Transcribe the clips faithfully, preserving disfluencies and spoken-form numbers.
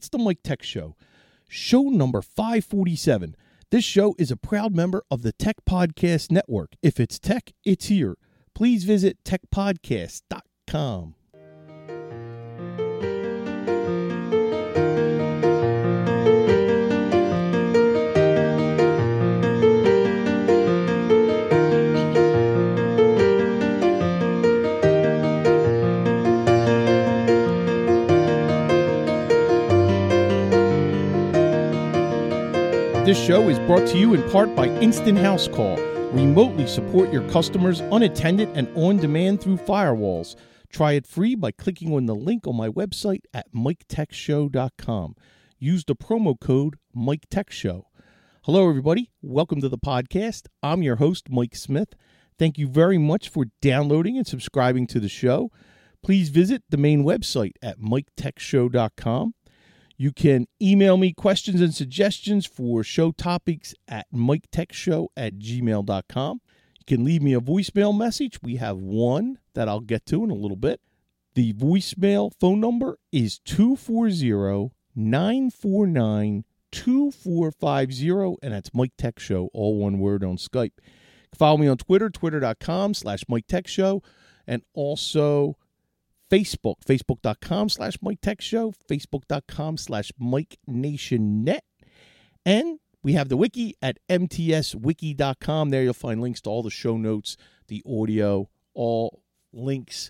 It's the Mike Tech Show, show number five forty-seven. This show is a proud member of the Tech Podcast Network. If it's tech, it's here. Please visit tech podcast dot com. This show is brought to you in part by Instant House Call. Remotely support your customers unattended and on demand through firewalls. Try it free by clicking on the link on my website at mike tech show dot com. Use the promo code Mike Tech Show. Hello, everybody. Welcome to the podcast. I'm your host, Mike Smith. Thank you very much for downloading and subscribing to the show. Please visit the main website at mike tech show dot com. You can email me questions and suggestions for show topics at mike tech show at gmail dot com. You can leave me a voicemail message. We have one that I'll get to in a little bit. The voicemail phone number is two four zero, nine four nine, two four five zero, and that's Mike Tech Show, all one word on Skype. Follow me on Twitter, twitter dot com slash Mike Tech Show, and also Facebook, facebook dot com slash Mike Tech Show, facebook dot com slash Mike Nation Net. And we have the wiki at m t s wiki dot com. There you'll find links to all the show notes, the audio, all links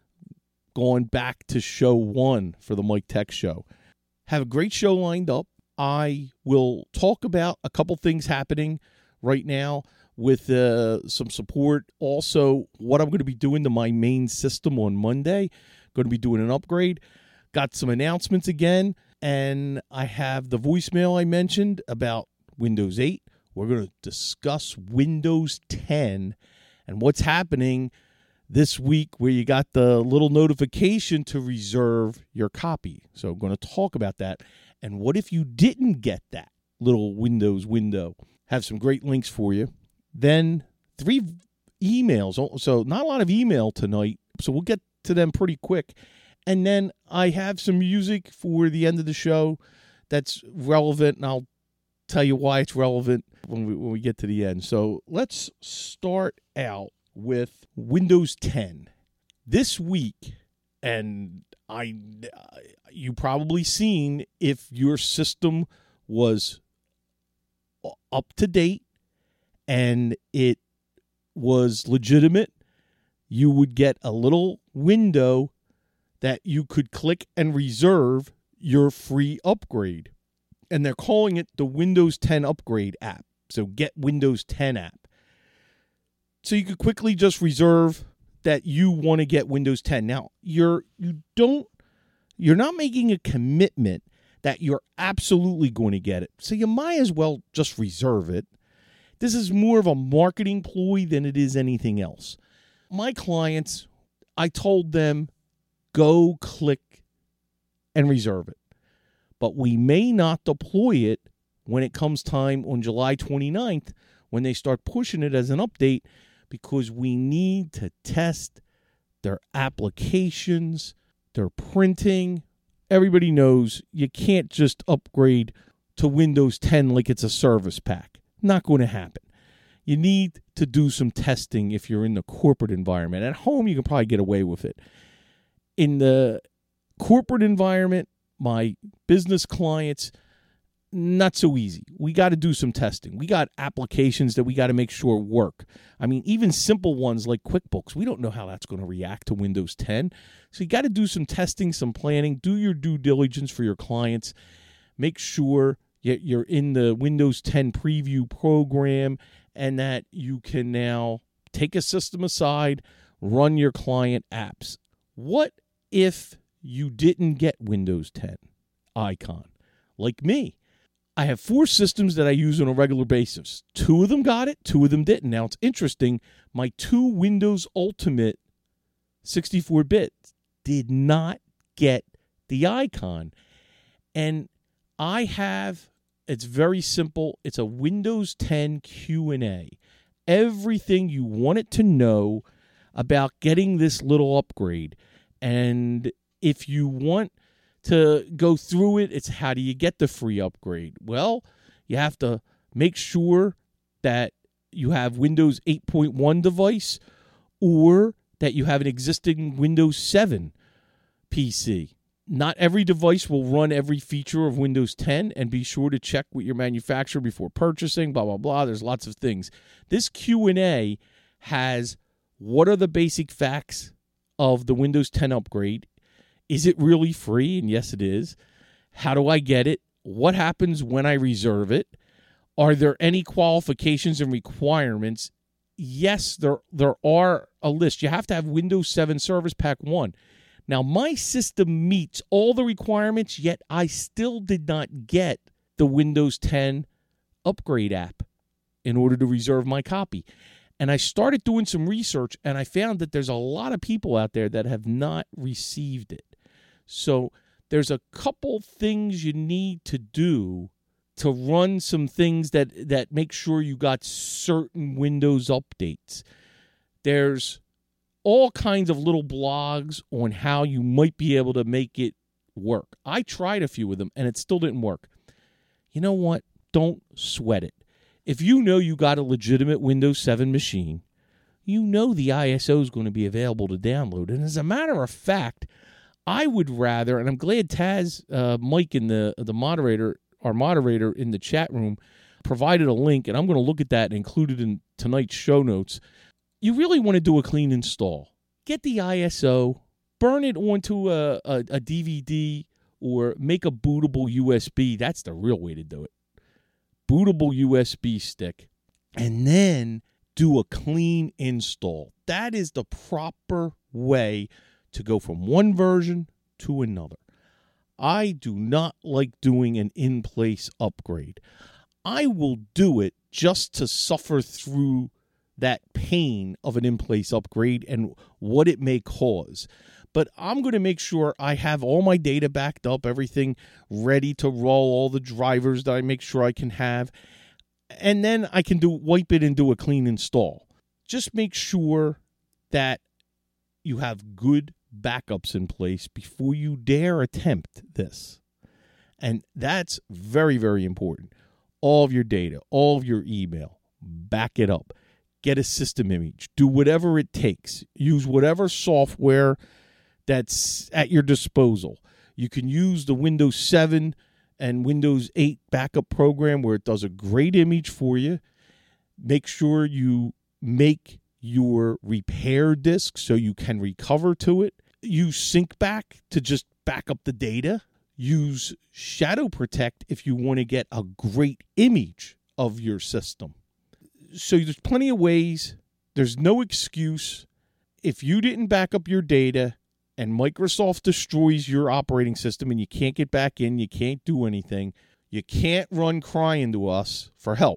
going back to show one for the Mike Tech Show. Have a great show lined up. I will talk about a couple things happening right now with uh, some support. Also, what I'm going to be doing to my main system on Monday. Going to be doing an upgrade. Got some announcements again. And I have the voicemail I mentioned about Windows eight. We're going to discuss Windows ten and what's happening this week where you got the little notification to reserve your copy. So I'm going to talk about that. And what if you didn't get that little Windows window? Have some great links for you. Then three emails. So not a lot of email tonight. So we'll get to them pretty quick. And then I have some music for the end of the show that's relevant, and I'll tell you why it's relevant when we, when we get to the end. So let's start out with Windows ten. This week, and I you probably seen if your system was up to date and it was legitimate, you would get a little window that you could click and reserve your free upgrade. And they're calling it the Windows ten Upgrade app. So get Windows ten app. So you could quickly just reserve that you want to get Windows ten. Now, you're you don't you're not making a commitment that you're absolutely going to get it. So you might as well just reserve it. This is more of a marketing ploy than it is anything else. My clients, I told them, go click and reserve it. But we may not deploy it when it comes time on July twenty-ninth when they start pushing it as an update because we need to test their applications, their printing. Everybody knows you can't just upgrade to Windows ten like it's a service pack. Not going to happen. You need to do some testing if you're in the corporate environment. At home, you can probably get away with it. In the corporate environment, my business clients, not so easy. We got to do some testing. We got applications that we got to make sure work. I mean, even simple ones like QuickBooks, we don't know how that's going to react to Windows ten. So you got to do some testing, some planning, do your due diligence for your clients. Make sure you're in the Windows ten preview program and that you can now take a system aside, run your client apps. What if you didn't get Windows ten icon? Like me, I have four systems that I use on a regular basis. Two of them got it, two of them didn't. Now, it's interesting. My two Windows Ultimate sixty-four bit did not get the icon. And I have, it's very simple. It's a Windows ten Q and A. Everything you want it to know about getting this little upgrade. And if you want to go through it. It's how do you get the free upgrade? Well, you have to make sure that you have Windows eight point one device or that you have an existing Windows seven P C. Not every device will run every feature of Windows ten, and be sure to check with your manufacturer before purchasing, blah, blah, blah. There's lots of things. This Q and A has what are the basic facts of the Windows ten upgrade? Is it really free? And yes, it is. How do I get it? What happens when I reserve it? Are there any qualifications and requirements? Yes, there there are a list. You have to have Windows seven Service Pack one. Now, my system meets all the requirements, yet I still did not get the Windows ten upgrade app in order to reserve my copy. And I started doing some research, and I found that there's a lot of people out there that have not received it. So there's a couple things you need to do to run some things that, that make sure you got certain Windows updates. There's all kinds of little blogs on how you might be able to make it work. I tried a few of them, and it still didn't work. You know what? Don't sweat it. If you know you got a legitimate Windows seven machine, you know the I S O is going to be available to download. And as a matter of fact, I would rather, and I'm glad Taz, uh, Mike, and the the moderator, our moderator in the chat room, provided a link, and I'm going to look at that and include it in tonight's show notes. You really want to do a clean install. Get the I S O, burn it onto a, a, a D V D, or make a bootable U S B. That's the real way to do it. Bootable U S B stick, and then do a clean install. That is the proper way to go from one version to another. I do not like doing an in-place upgrade. I will do it just to suffer through that pain of an in-place upgrade and what it may cause. But I'm going to make sure I have all my data backed up, everything ready to roll, all the drivers that I make sure I can have. And then I can do wipe it and do a clean install. Just make sure that you have good backups in place before you dare attempt this. And that's very, very important. All of your data, all of your email, back it up. Get a system image. Do whatever it takes. Use whatever software that's at your disposal. You can use the Windows seven and Windows eight backup program where it does a great image for you. Make sure you make your repair disk so you can recover to it. Use SyncBack to just back up the data. Use Shadow Protect if you want to get a great image of your system. So there's plenty of ways. There's no excuse. If you didn't back up your data and Microsoft destroys your operating system and you can't get back in, you can't do anything, you can't run crying to us for help.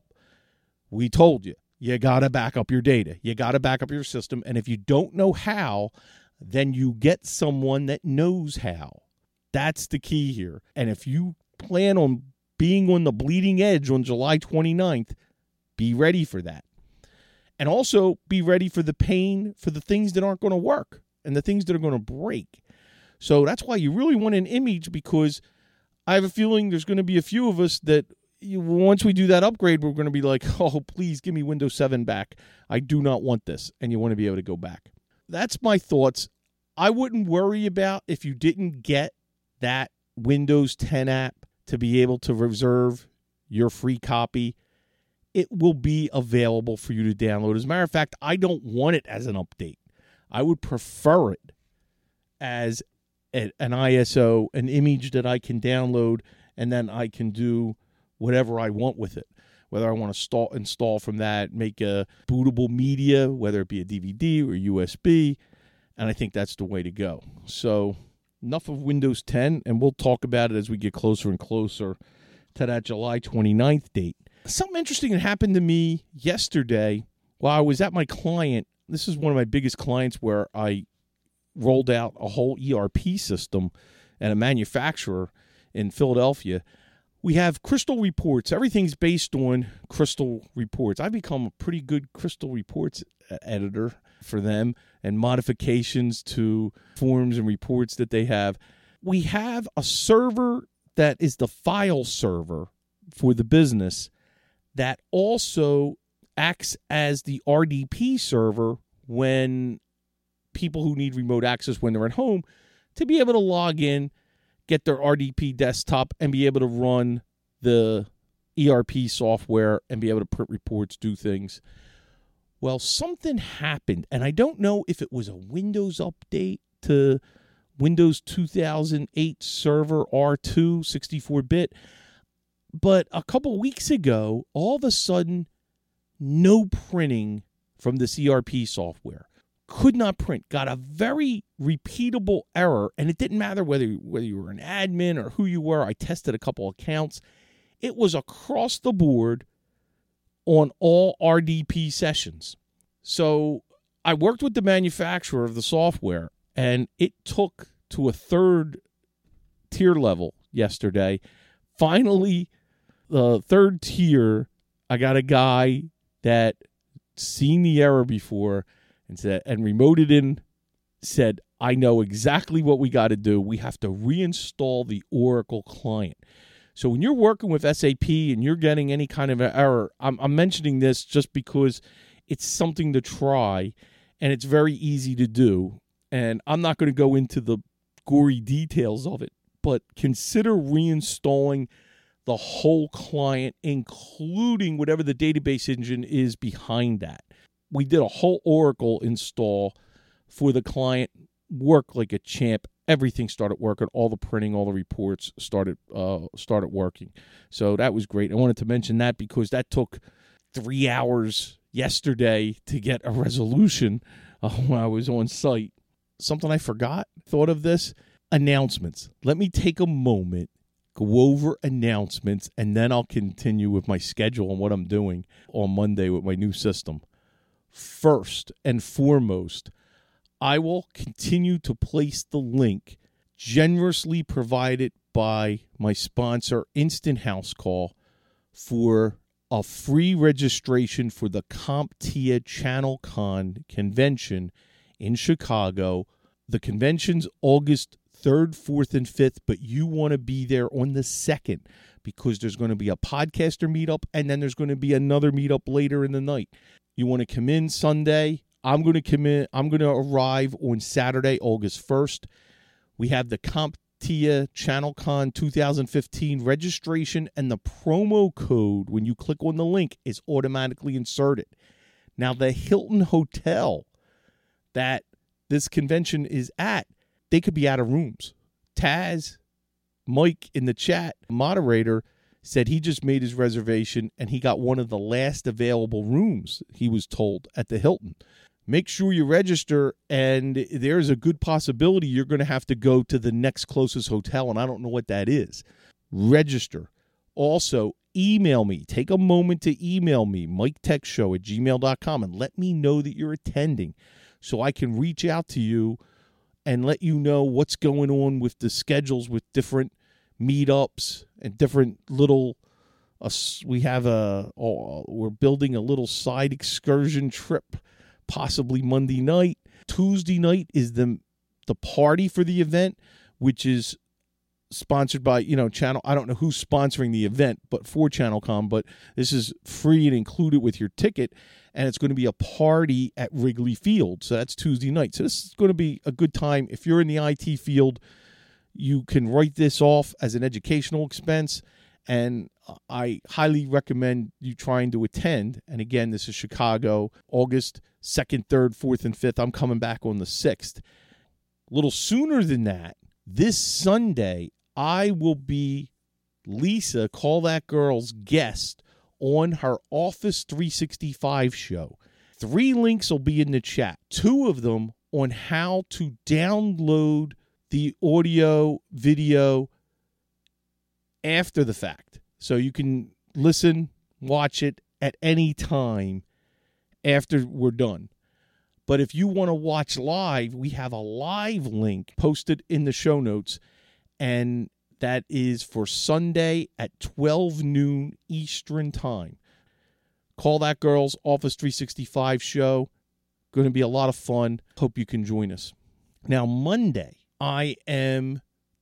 We told you, you got to back up your data. You got to back up your system. And if you don't know how, then you get someone that knows how. That's the key here. And if you plan on being on the bleeding edge on July twenty-ninth, be ready for that. And also be ready for the pain for the things that aren't going to work and the things that are going to break. So that's why you really want an image, because I have a feeling there's going to be a few of us that you, once we do that upgrade, we're going to be like, oh, please give me Windows seven back. I do not want this. And you want to be able to go back. That's my thoughts. I wouldn't worry about if you didn't get that Windows ten app to be able to reserve your free copy. It will be available for you to download. As a matter of fact, I don't want it as an update. I would prefer it as a, an I S O, an image that I can download, and then I can do whatever I want with it. Whether I want to install, install from that, make a bootable media, whether it be a D V D or U S B, and I think that's the way to go. So enough of Windows ten, and we'll talk about it as we get closer and closer to that July twenty-ninth date. Something interesting that happened to me yesterday while I was at my client. This is one of my biggest clients where I rolled out a whole E R P system at a manufacturer in Philadelphia. We have Crystal Reports. Everything's based on Crystal Reports. I've become a pretty good Crystal Reports editor for them, and modifications to forms and reports that they have. we have a server that is the file server for the business that also acts as the R D P server when people who need remote access when they're at home to be able to log in, get their R D P desktop, and be able to run the E R P software and be able to print reports, do things. Well, something happened, and I don't know if it was a Windows update to Windows two thousand eight Server R two sixty-four bit, but a couple weeks ago, all of a sudden, no printing from this E R P software. Could not print. Got a very repeatable error, and it didn't matter whether, whether you were an admin or who you were. I tested a couple accounts. It was across the board on all R D P sessions. So I worked with the manufacturer of the software, and it took to a third tier level yesterday. Finally, the third tier, I got a guy that seen the error before and said and remoted in, said, I know exactly what we got to do. We have to reinstall the Oracle client. So when you're working with S A P and you're getting any kind of an error, I'm, I'm mentioning this just because it's something to try, and it's very easy to do. And I'm not going to go into the gory details of it, but consider reinstalling the whole client, including whatever the database engine is behind that. We did a whole Oracle install for the client, worked like a champ. Everything started working. All the printing, all the reports started uh, started working. So that was great. I wanted to mention that because that took three hours yesterday to get a resolution uh, when I was on site. Something I forgot, thought of this, announcements. Let me take a moment, go over announcements, and then I'll continue with my schedule and what I'm doing on Monday with my new system. First and foremost, I will continue to place the link generously provided by my sponsor, Instant House Call, for a free registration for the CompTIA ChannelCon convention in Chicago. The convention's August third, fourth, and fifth, but you want to be there on the second because there's going to be a podcaster meetup, and then there's going to be another meetup later in the night. You want to come in Sunday. I'm going to come in. I'm going to arrive on Saturday, August first. We have the CompTIA ChannelCon twenty fifteen registration, and the promo code, when you click on the link, is automatically inserted. Now, the Hilton Hotel that this convention is at, they could be out of rooms. Taz, Mike in the chat, moderator, said he just made his reservation and he got one of the last available rooms, he was told, at the Hilton. Make sure you register, and there's a good possibility you're going to have to go to the next closest hotel, and I don't know what that is. Register. Also, email me. Take a moment to email me, mike tech show at gmail dot com, and let me know that you're attending so I can reach out to you and let you know what's going on with the schedules with different meetups and different little, uh, we have a, uh, we're building a little side excursion trip, possibly Monday night. Tuesday night is the, the party for the event, which is sponsored by, you know, Channel. I don't know who's sponsoring the event, but for ChannelCon, but this is free and included with your ticket, and it's going to be a party at Wrigley Field. So that's Tuesday night. So this is going to be a good time. If you're in the I T field, you can write this off as an educational expense, and I highly recommend you trying to attend. And again, this is Chicago, August second, third, fourth, and fifth. I'm coming back on the sixth. A little sooner than that, this Sunday, I will be Lisa, Call That Girl's guest on her Office three sixty-five show. Three links will be in the chat. Two of them on how to download the audio, video after the fact. So you can listen, watch it at any time after we're done. But if you want to watch live, we have a live link posted in the show notes, and that is for Sunday at twelve noon Eastern Time. Call That Girl's Office three sixty-five show. Going to be a lot of fun. Hope you can join us. Now, Monday, I am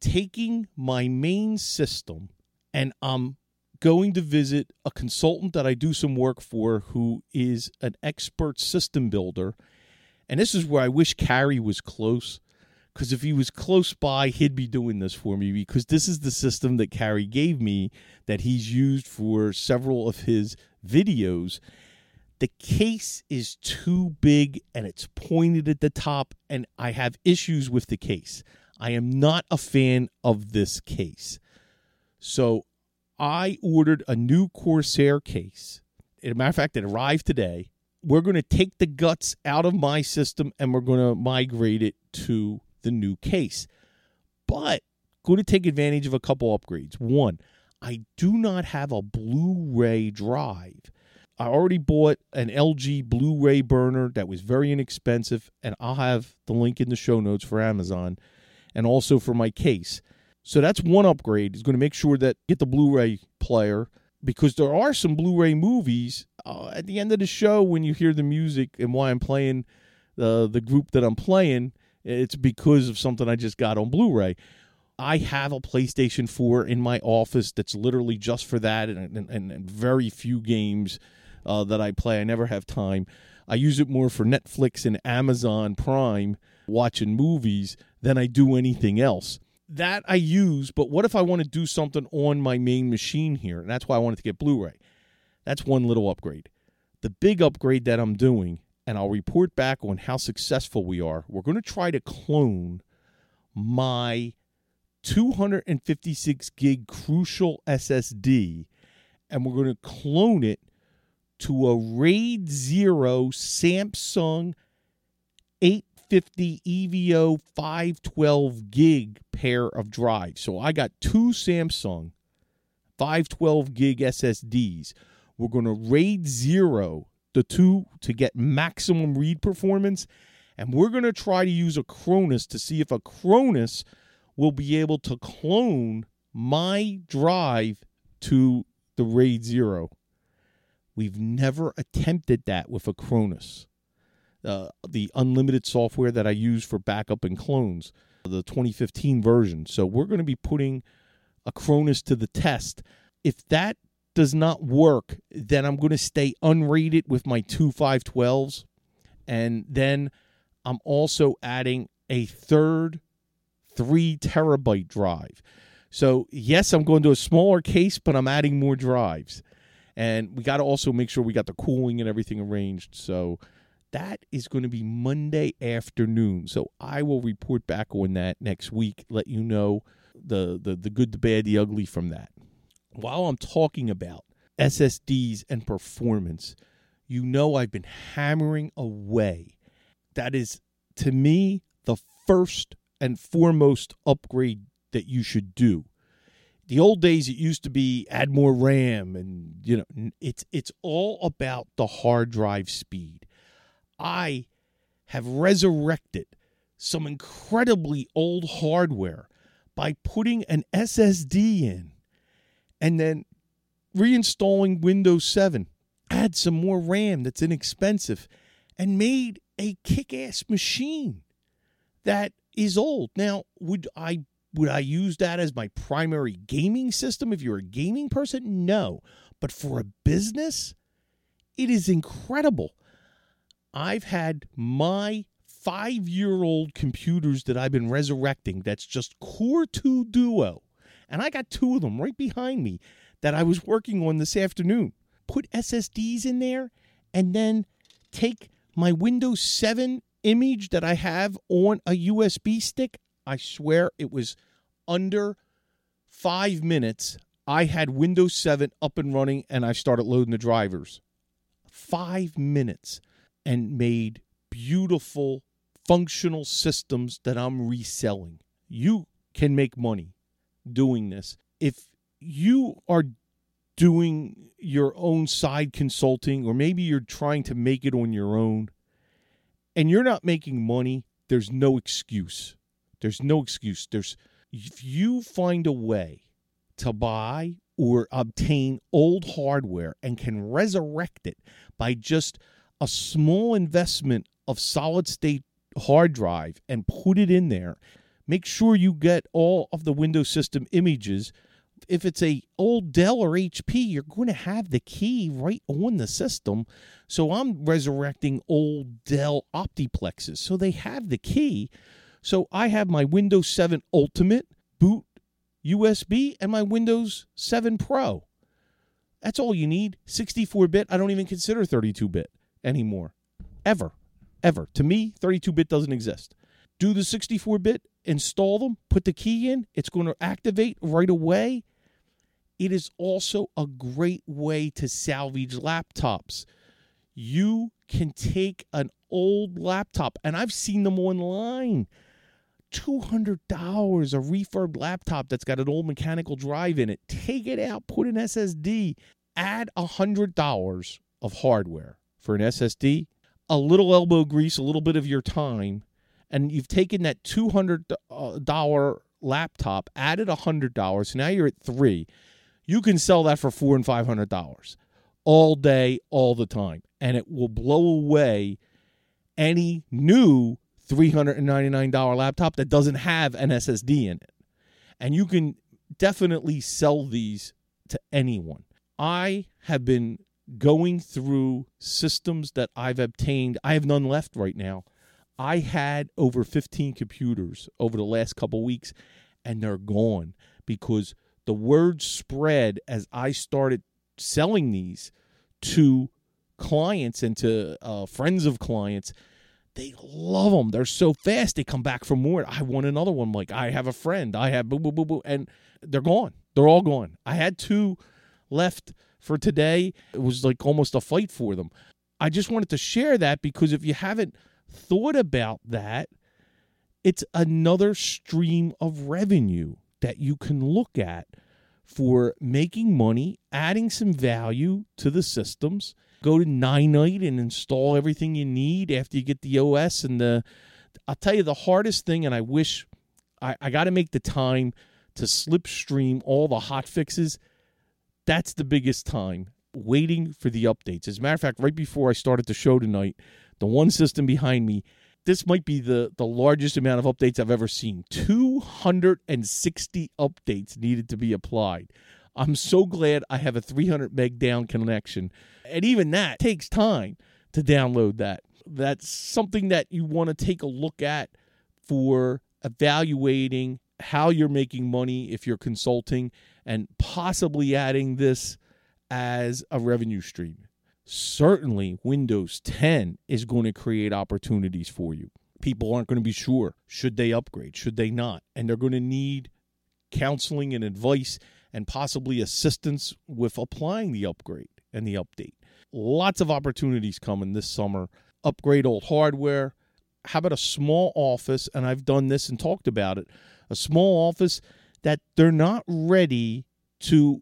taking my main system and I'm going to visit a consultant that I do some work for who is an expert system builder. And this is where I wish Carrie was close, because if he was close by, he'd be doing this for me, because this is the system that Carrie gave me that he's used for several of his videos. The case is too big and it's pointed at the top, and I have issues with the case. I am not a fan of this case. So I ordered a new Corsair case. As a matter of fact, it arrived today. We're going to take the guts out of my system and we're going to migrate it to the new case. But going to take advantage of a couple upgrades. One, I do not have a Blu-ray drive. I already bought an L G Blu-ray burner that was very inexpensive, and I'll have the link in the show notes for Amazon and also for my case. So that's one upgrade. Is going to make sure that I get the Blu-ray player, because there are some Blu-ray movies uh, at the end of the show when you hear the music and why I'm playing the the group that I'm playing. It's because of something I just got on Blu-ray. I have a PlayStation four in my office that's literally just for that, and, and, and very few games uh, that I play. I never have time. I use it more for Netflix and Amazon Prime, watching movies, than I do anything else. That I use, but what if I want to do something on my main machine here? And that's why I wanted to get Blu-ray. That's one little upgrade. The big upgrade that I'm doing, and I'll report back on how successful we are, we're going to try to clone my two fifty-six gig Crucial S S D, and we're going to clone it to a RAID zero Samsung eight fifty E V O five twelve gig pair of drives. So I got two Samsung five twelve gig S S Ds. We're going to RAID zero the two to get maximum read performance, and we're going to try to use a Cronus to see if a Cronus will be able to clone my drive to the RAID zero. We've never attempted that with a Cronus. Uh, the unlimited software that I use for backup and clones, the twenty fifteen version. So we're going to be putting a Cronus to the test. If that does not work, then I'm going to stay unrated with my two five twelves. And then I'm also adding a third three terabyte drive. So yes, I'm going to a smaller case, but I'm adding more drives. And we got to also make sure we got the cooling and everything arranged. So that is going to be Monday afternoon. So I will report back on that next week, let you know the, the, the good, the bad, the ugly from that. While I'm talking about S S Ds and performance, you know I've been hammering away. That is, to me, the first and foremost upgrade that you should do. The old days, it used to be add more RAM, and you know it's it's all about the hard drive speed. I have resurrected some incredibly old hardware by putting an S S D in and then reinstalling Windows seven. Add some more RAM that's inexpensive and made a kick-ass machine that is old. Now, would I would I use that as my primary gaming system if you're a gaming person? No. But for a business, it is incredible. I've had my five-year-old computers that I've been resurrecting that's just Core two Duo, and I got two of them right behind me that I was working on this afternoon. Put S S Ds in there and then take my Windows seven image that I have on a U S B stick. I swear it was under five minutes. I had Windows seven up and running and I started loading the drivers. Five minutes and made beautiful functional systems that I'm reselling. You can make money doing this. If you are doing your own side consulting, or maybe you're trying to make it on your own and you're not making money, there's no excuse. There's no excuse. There's if you find a way to buy or obtain old hardware and can resurrect it by just a small investment of solid state hard drive and put it in there, Make sure you get all of the Windows system images. If it's a old Dell or H P, you're going to have the key right on the system. So I'm resurrecting old Dell Optiplexes. So they have the key. So I have my Windows seven Ultimate boot U S B and my Windows seven Pro. That's all you need. sixty-four bit. I don't even consider thirty-two bit anymore. Ever. Ever. To me, thirty-two bit doesn't exist. Do the sixty-four bit, install them, put the key in. It's going to activate right away. It is also a great way to salvage laptops. You can take an old laptop, and I've seen them online. two hundred dollars, a refurb laptop that's got an old mechanical drive in it. Take it out, put an S S D, add one hundred dollars of hardware for an S S D, a little elbow grease, a little bit of your time, and you've taken that two hundred dollars laptop, added one hundred dollars, so now you're at three. You can sell that for four hundred dollars and five hundred dollars all day, all the time, and it will blow away any new three hundred ninety-nine dollars laptop that doesn't have an S S D in it. And you can definitely sell these to anyone. I have been going through systems that I've obtained. I have none left right now. I had over fifteen computers over the last couple weeks, and they're gone because the word spread as I started selling these to clients and to uh, friends of clients. They love them. They're so fast. They come back for more. I want another one. Like, I have a friend. I have boo, boo, boo, boo. And they're gone. They're all gone. I had two left for today. It was like almost a fight for them. I just wanted to share that because if you haven't thought about that, it's another stream of revenue that you can look at for making money, adding some value to the systems. Go to Ninite and install everything you need after you get the O S. And the, I'll tell you the hardest thing, and I wish I, I got to make the time to slipstream all the hot fixes. That's the biggest time, waiting for the updates. As a matter of fact, right before I started the show tonight, the one system behind me, this might be the, the largest amount of updates I've ever seen. two hundred sixty updates needed to be applied. I'm so glad I have a three hundred meg down connection. And even that takes time to download that. That's something that you want to take a look at for evaluating how you're making money if you're consulting and possibly adding this as a revenue stream. Certainly, Windows ten is going to create opportunities for you. People aren't going to be sure. Should they upgrade? Should they not? And they're going to need counseling and advice and possibly assistance with applying the upgrade and the update. Lots of opportunities coming this summer. Upgrade old hardware. How about a small office? And I've done this and talked about it. A small office that they're not ready to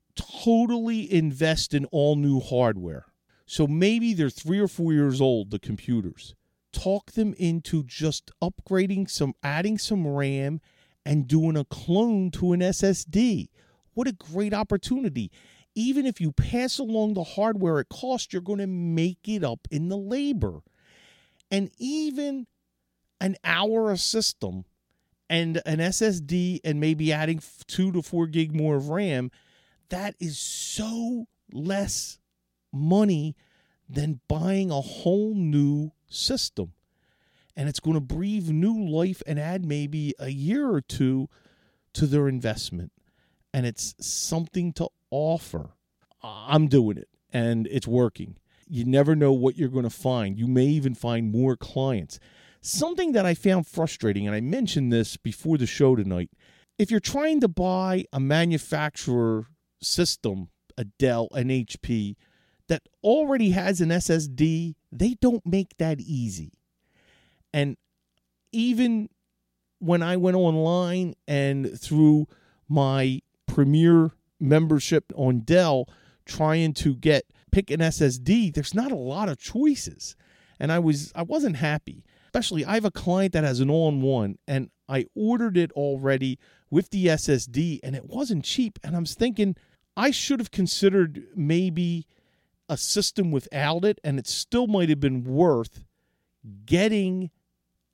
totally invest in all new hardware. So maybe they're three or four years old, the computers. Talk them into just upgrading some, adding some RAM and doing a clone to an S S D. What a great opportunity. Even if you pass along the hardware it costs, you're going to make it up in the labor. And even an hour a system and an S S D and maybe adding two to four gig more of RAM, that is so less money than buying a whole new system. And it's going to breathe new life and add maybe a year or two to their investment. And it's something to offer. I'm doing it, and it's working. You never know what you're going to find. You may even find more clients. Something that I found frustrating, and I mentioned this before the show tonight, if you're trying to buy a manufacturer system, a Dell, an H P, that already has an S S D, they don't make that easy. And even when I went online and through my Premier membership on Dell, trying to get pick an S S D, there's not a lot of choices. And I was I wasn't happy. Especially, I have a client that has an all-in-one, and I ordered it already with the S S D, and it wasn't cheap. And I was thinking, I should have considered maybe a system without it, and it still might have been worth getting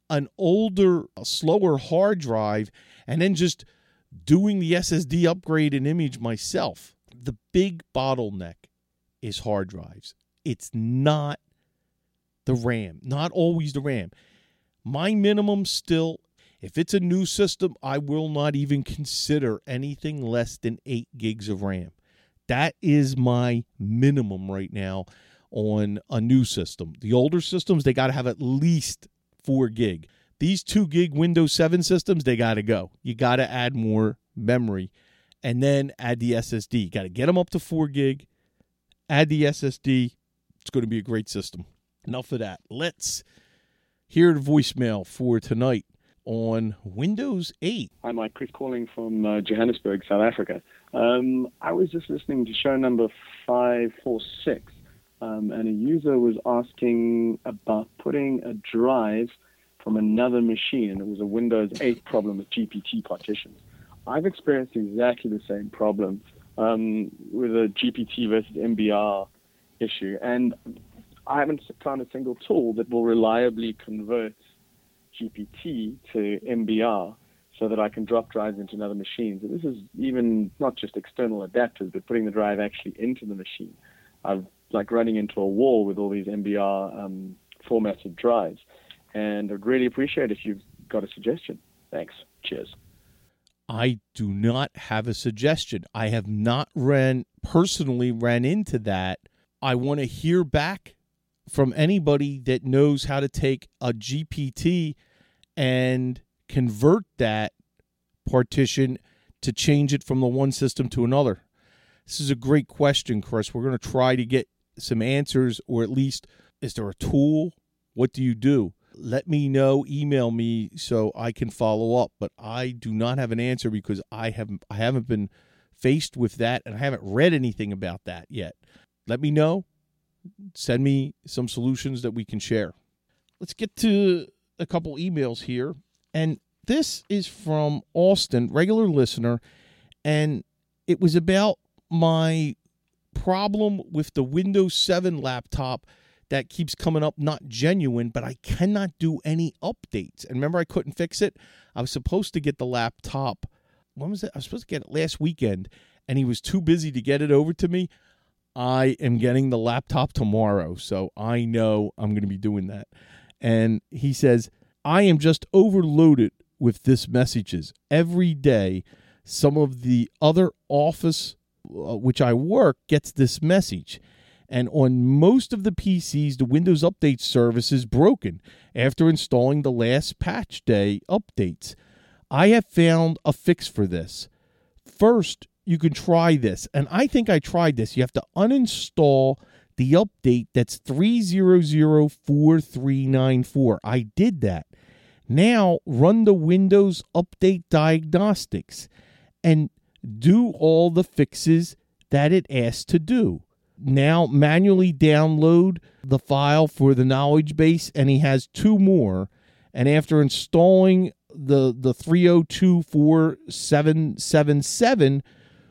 an older, slower hard drive and then just doing the S S D upgrade and image myself. The big bottleneck is hard drives. It's not the RAM, not always the RAM. My minimum still, if it's a new system, I will not even consider anything less than eight gigs of RAM. That is my minimum right now on a new system. The older systems, they got to have at least four gig. These two gig Windows seven systems, they got to go. You got to add more memory and then add the S S D. You got to get them up to four gig, add the S S D. It's going to be a great system. Enough of that. Let's hear the voicemail for tonight on Windows eight. Hi, Mike. Chris calling from uh, Johannesburg, South Africa. Um, I was just listening to show number five forty-six, um, and a user was asking about putting a drive from another machine, and it was a Windows eight problem with G P T partitions. I've experienced exactly the same problem um, with a G P T versus M B R issue, and I haven't found a single tool that will reliably convert G P T to M B R so that I can drop drives into another machine. So this is even not just external adapters, but putting the drive actually into the machine. I've like running into a wall with all these M B R um, formatted drives. And I'd really appreciate if you've got a suggestion. Thanks. Cheers. I do not have a suggestion. I have not ran, personally ran into that. I want to hear back from anybody that knows how to take a G P T and convert that partition to change it from the one system to another. This is a great question, Chris. We're going to try to get some answers, or at least, is there a tool? What do you do? Let me know, email me so I can follow up. But I do not have an answer because I haven't I haven't been faced with that, and I haven't read anything about that yet. Let me know. Send me some solutions that we can share. Let's get to a couple emails here. And this is from Austin, regular listener, and it was about my problem with the Windows seven laptop that keeps coming up not genuine, but I cannot do any updates. And remember, I couldn't fix it? I was supposed to get the laptop. When was it? I was supposed to get it last weekend, and he was too busy to get it over to me. I am getting the laptop tomorrow, so I know I'm going to be doing that. And he says, I am just overloaded with this messages. Every day, some of the other office uh, which I work gets this message. And on most of the P Cs, the Windows Update service is broken after installing the last patch day updates. I have found a fix for this. First, you can try this, and I think I tried this. You have to uninstall the update that's three zero zero four three nine four. I did that. Now, run the Windows Update Diagnostics and do all the fixes that it asks to do. Now manually download the file for the knowledge base, and he has two more. And after installing the the three oh two four seven seven seven,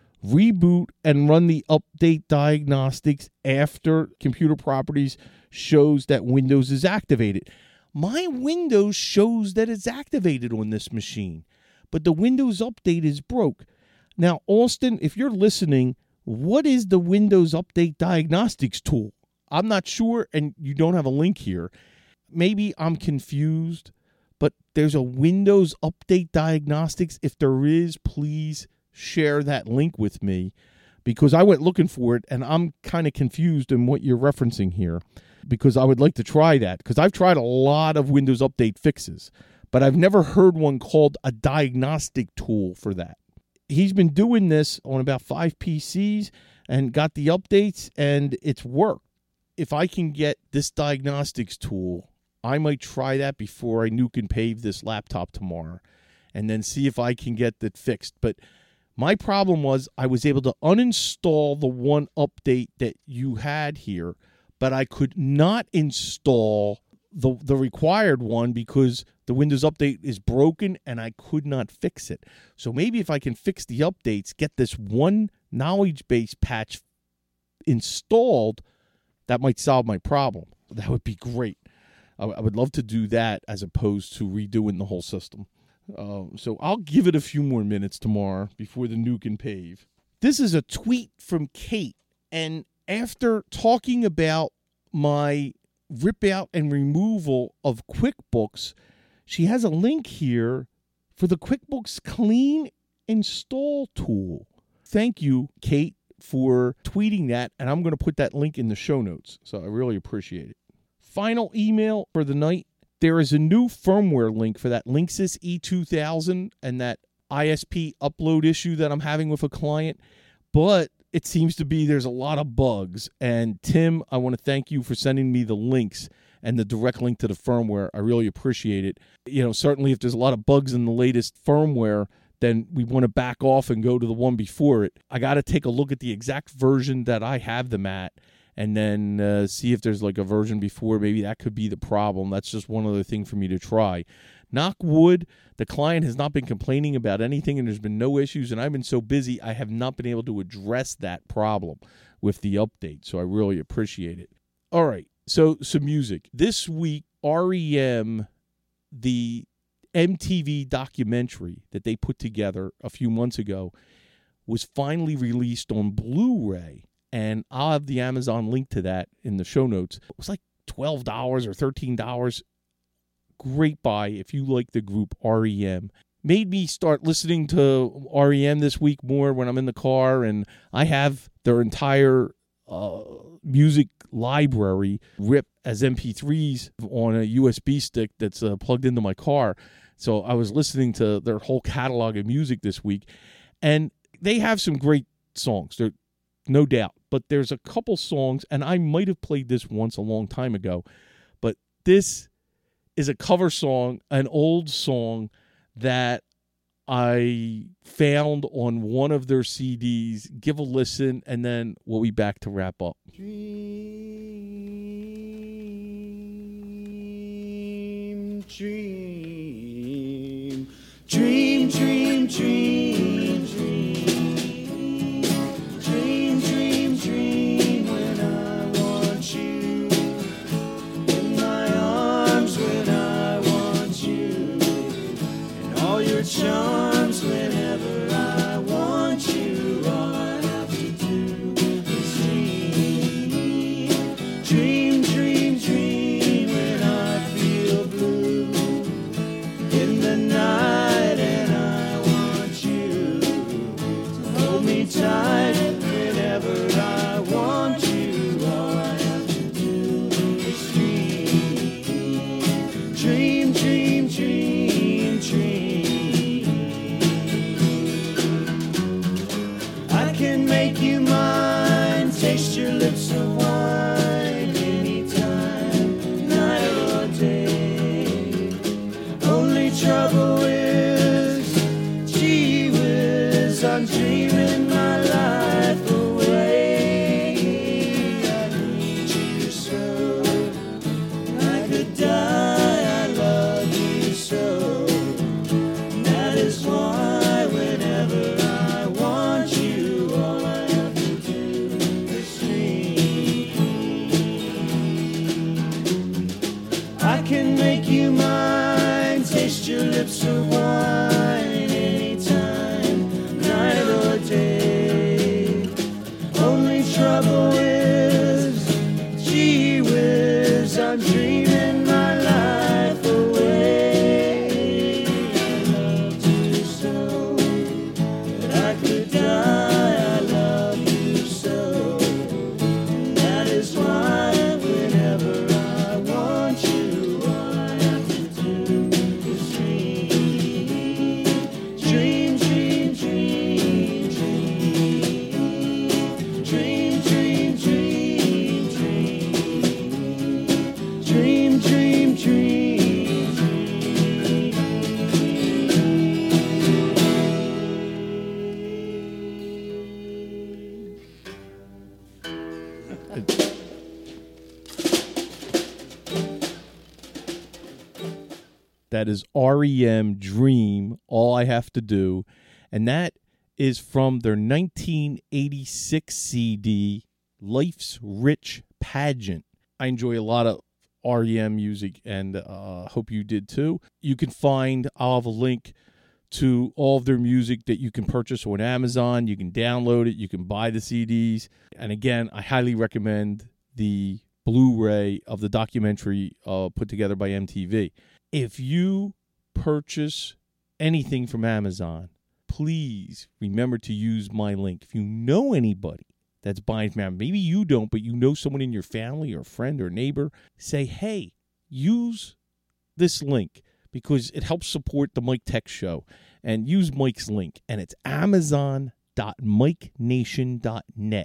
reboot and run the update diagnostics after computer properties shows that Windows is activated. My Windows shows that it's activated on this machine, but the Windows Update is broke. Now, Austin, if you're listening, what is the Windows Update Diagnostics tool? I'm not sure, and you don't have a link here. Maybe I'm confused, but there's a Windows Update Diagnostics. If there is, please share that link with me, because I went looking for it, and I'm kind of confused in what you're referencing here, because I would like to try that, because I've tried a lot of Windows Update fixes, but I've never heard one called a diagnostic tool for that. He's been doing this on about five P Cs and got the updates, and it's worked. If I can get this diagnostics tool, I might try that before I nuke and pave this laptop tomorrow, and then see if I can get it fixed. But my problem was I was able to uninstall the one update that you had here, but I could not install the the required one because the Windows Update is broken and I could not fix it. So maybe if I can fix the updates, get this one knowledge base patch installed, that might solve my problem. That would be great. I, I would love to do that as opposed to redoing the whole system. Uh, so I'll give it a few more minutes tomorrow before the nuke and pave. This is a tweet from Kate, and after talking about my rip out and removal of QuickBooks, she has a link here for the QuickBooks Clean Install tool. Thank you, Kate, for tweeting that, and I'm going to put that link in the show notes, so I really appreciate it. Final email for the night. There is a new firmware link for that Linksys E two thousand and that I S P upload issue that I'm having with a client, but it seems to be there's a lot of bugs. And Tim, I want to thank you for sending me the links and the direct link to the firmware. I really appreciate it. You know, certainly if there's a lot of bugs in the latest firmware, then we want to back off and go to the one before it. I got to take a look at the exact version that I have them at and then uh, see if there's like a version before. Maybe that could be the problem. That's just one other thing for me to try. Knock wood, the client has not been complaining about anything and there's been no issues, and I've been so busy I have not been able to address that problem with the update, so I really appreciate it. All right, so some music. This week, R E M, the M T V documentary that they put together a few months ago, was finally released on Blu-ray, and I'll have the Amazon link to that in the show notes. It was like twelve dollars or thirteen dollars. Great buy if you like the group R E M. Made me start listening to R E M this week more when I'm in the car, and I have their entire uh, music library ripped as M P threes on a U S B stick that's uh, plugged into my car. So I was listening to their whole catalog of music this week, and they have some great songs, there, no doubt. But there's a couple songs, and I might have played this once a long time ago, but this is a cover song, an old song that I found on one of their C Ds. Give a listen, and then we'll be back to wrap up. Dream, dream, dream, dream, dream, dream, dream, dream, dream, when I want you in my arms, when I want you and all your charms, whenever I want you, all I have to do is dream, dream, dream, dream, when I feel blue in the night, and I want you to hold me tight whenever I want you, all I have to do is dream, dream, dream, dream, dream. I can make you mine, taste your lips of wine, anytime, night or day. Only trouble is, gee whiz, I'm dreaming my life away. I need you so, I could die, I love you so. That is why whenever I want you, all I have to do is dream. I can make you mine, taste your lips of wine, anytime, night or day. Only trouble is, gee whiz, I'm dreaming my life away. I loved you so that I could die, I love you so. That is why whenever I want you, all I have to do is dream, dream, dream, dream, dream, dream, dream, dream, dream, dream, dream, dream. That is R E M Dream, All I Have to Do. And that is from their nineteen eighty-six C D, Life's Rich Pageant. I enjoy a lot of R E M music, and uh, hope you did too. You can find, I'll have a link to all of their music that you can purchase on Amazon. You can download it. You can buy the C Ds. And again, I highly recommend the Blu-ray of the documentary uh, put together by M T V. If you purchase anything from Amazon, please remember to use my link. If you know anybody that's buying from Amazon, maybe you don't, but you know someone in your family or friend or neighbor, say, hey, use this link, because it helps support the Mike Tech Show. And use Mike's link, and it's amazon dot mike nation dot net.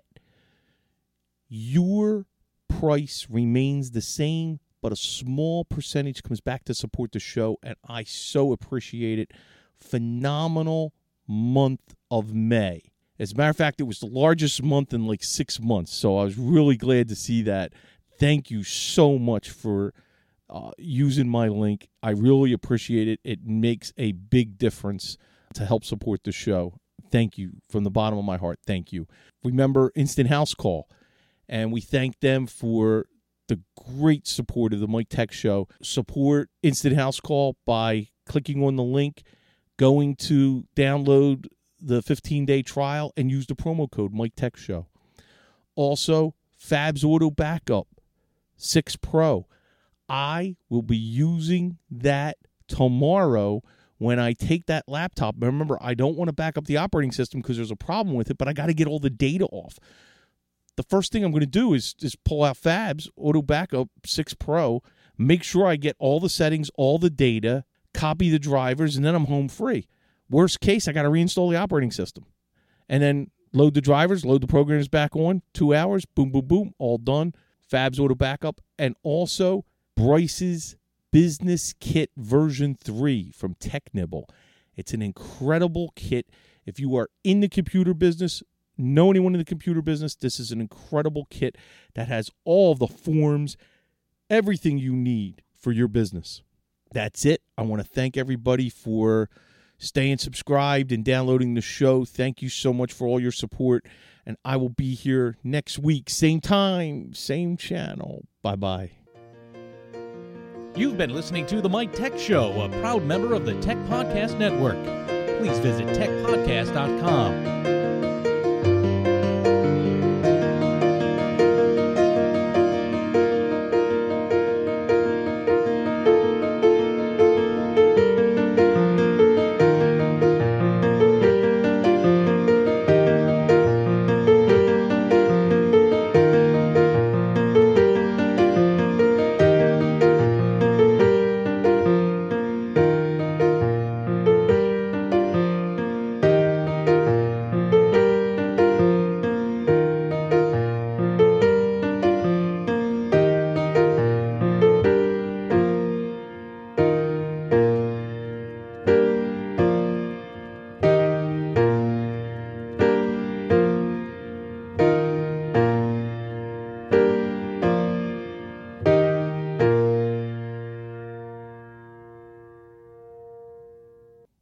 Your price remains the same, but a small percentage comes back to support the show, and I so appreciate it. Phenomenal month of May. As a matter of fact, it was the largest month in like six months, so I was really glad to see that. Thank you so much for Uh, using my link. I really appreciate it. It makes a big difference to help support the show. Thank you from the bottom of my heart. Thank you. Remember Instant House Call, and we thank them for the great support of the Mike Tech Show. Support Instant House Call by clicking on the link, going to download the fifteen-day trial, and use the promo code Mike Tech Show. Also, Fabs Auto Backup six Pro. I will be using that tomorrow when I take that laptop. Remember, I don't want to back up the operating system because there's a problem with it, but I got to get all the data off. The first thing I'm going to do is just pull out Fabs Auto Backup six Pro, make sure I get all the settings, all the data, copy the drivers, and then I'm home free. Worst case, I got to reinstall the operating system. And then load the drivers, load the programs back on, two hours, boom, boom, boom, all done. Fabs Auto Backup. And also Bryce's Business Kit version three from Technibble. It's an incredible kit. If you are in the computer business, know anyone in the computer business, this is an incredible kit that has all of the forms, everything you need for your business. That's it. I want to thank everybody for staying subscribed and downloading the show. Thank you so much for all your support, and I will be here next week, same time, same channel. Bye-bye. You've been listening to The Mike Tech Show, a proud member of the Tech Podcast Network. Please visit tech podcast dot com.